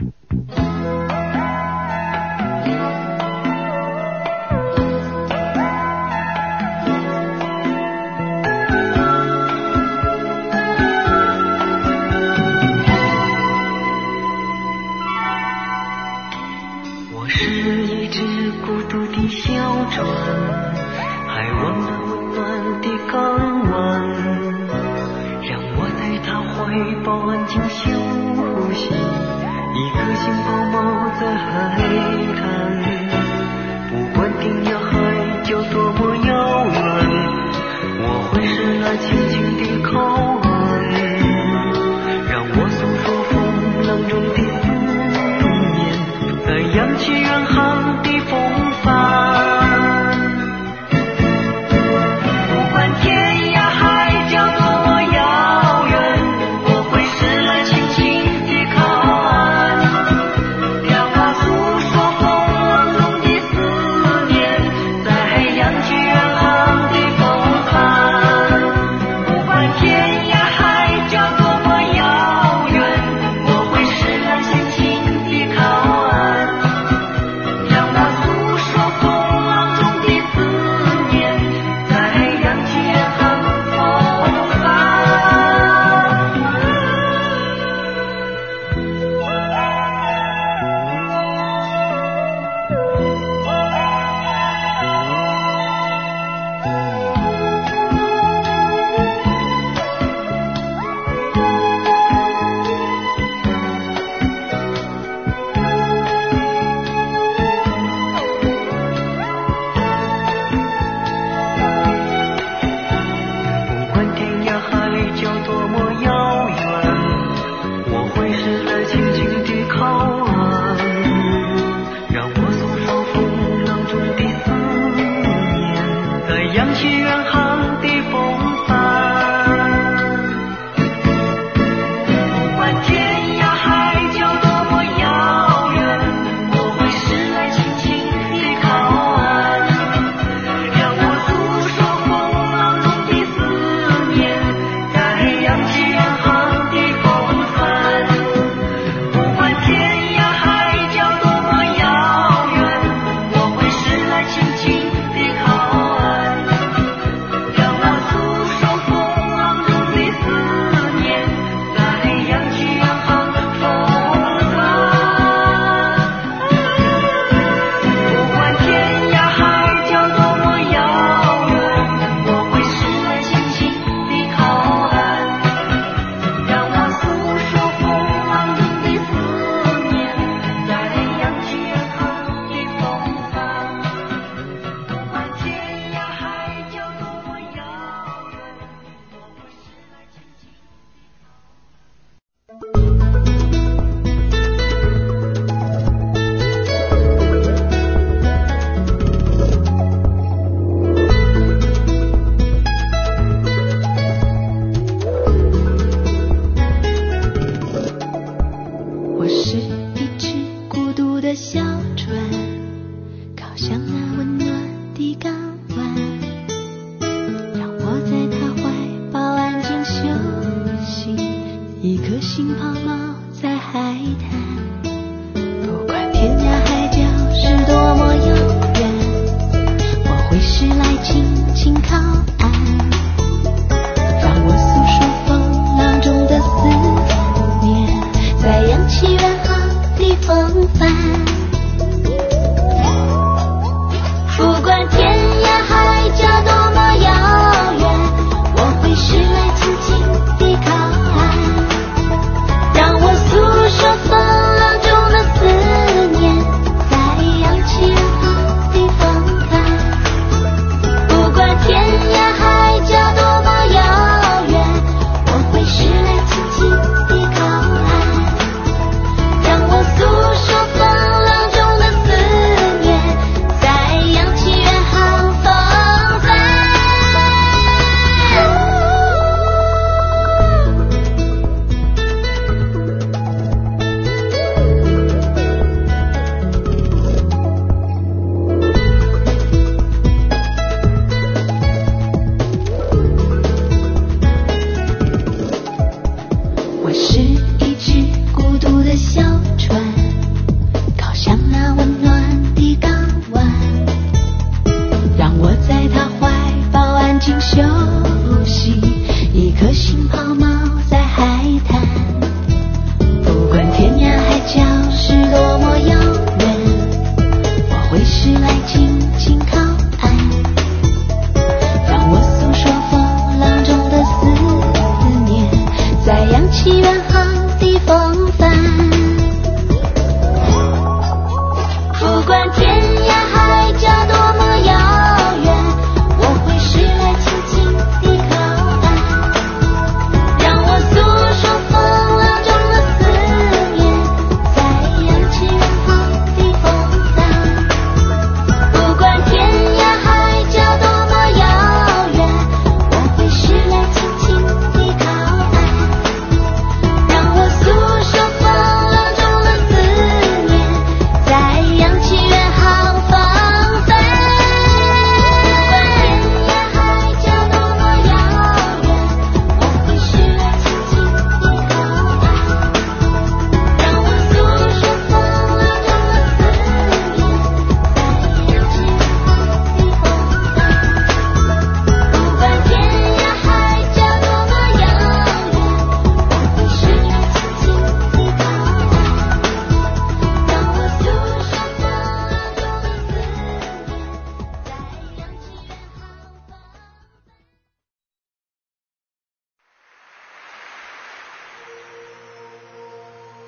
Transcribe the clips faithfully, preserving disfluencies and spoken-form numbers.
让我诉说风浪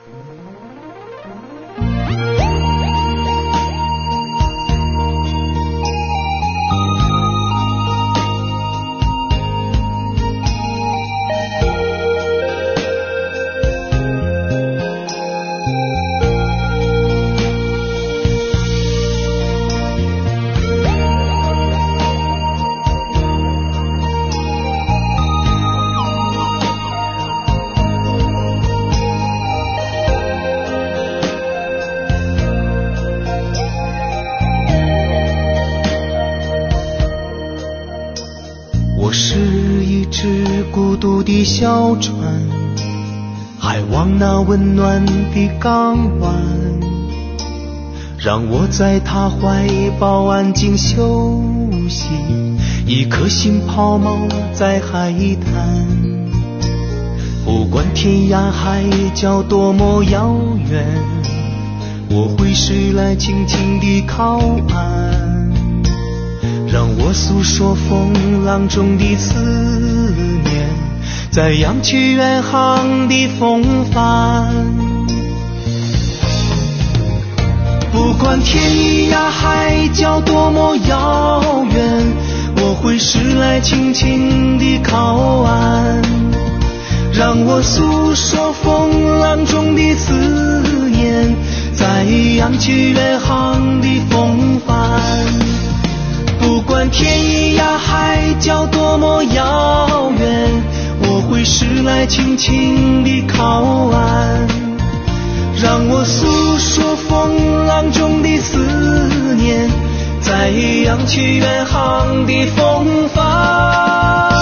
小船还往那温暖的港湾，让我在他怀抱安静休息，一颗心抛锚在海滩。不管天涯海角多么遥远，我会驶来轻轻地靠岸，让我诉说风浪中的思念，在扬起远航的风帆。不管天涯海角多么遥远，我会驶来轻轻地靠岸，让我诉说风浪中的思念，在扬起远航的风帆。不管天涯海角多么遥远，我会驶来轻轻地靠岸，让我诉说风浪中的思念，在扬起远航的风帆。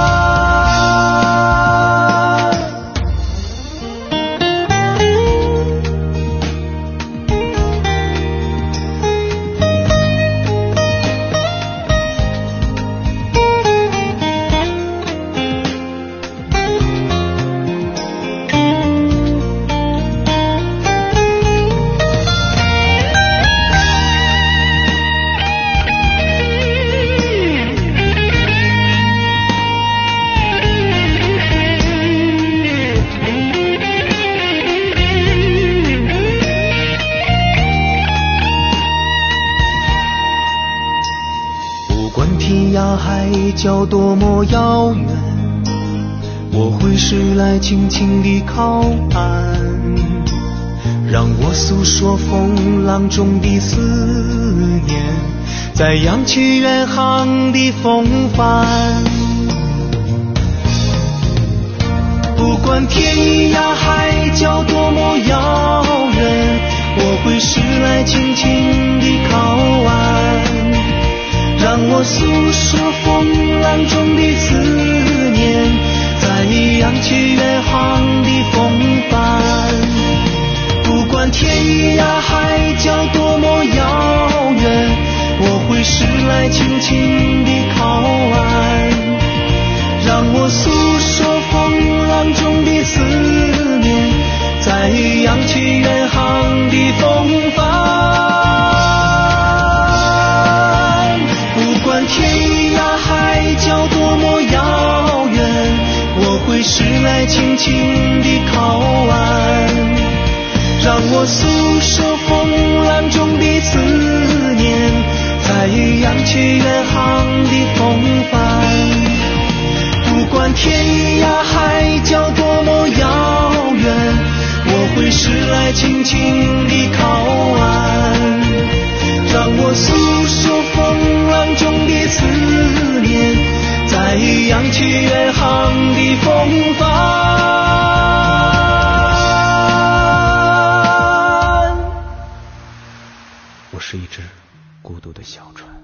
海角多么遥远，我会驶来轻轻地靠岸，让我诉说风浪中的思念，在扬起远航的风帆。不管天涯海角多么遥远，我会驶来轻轻地靠岸，让我诉说风浪中的思念，在扬起远航的风帆。不管天涯海角多么遥远，我会驶来轻轻地靠岸，让我诉说风浪中的思念，在扬起远航的风帆。天涯海角多么遥远，我会驶来轻轻地靠岸，让我诉说风浪中的思念，在扬起远航的风帆。不管天涯海角多么遥远，我会驶来轻轻地靠岸，让我诉说风浪中的思念，在扬起远航的风帆。我是一只孤独的小船。